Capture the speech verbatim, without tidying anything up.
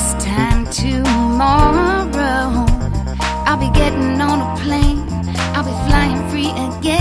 this time tomorrow I'll be getting on a plane, I'll be flying free again.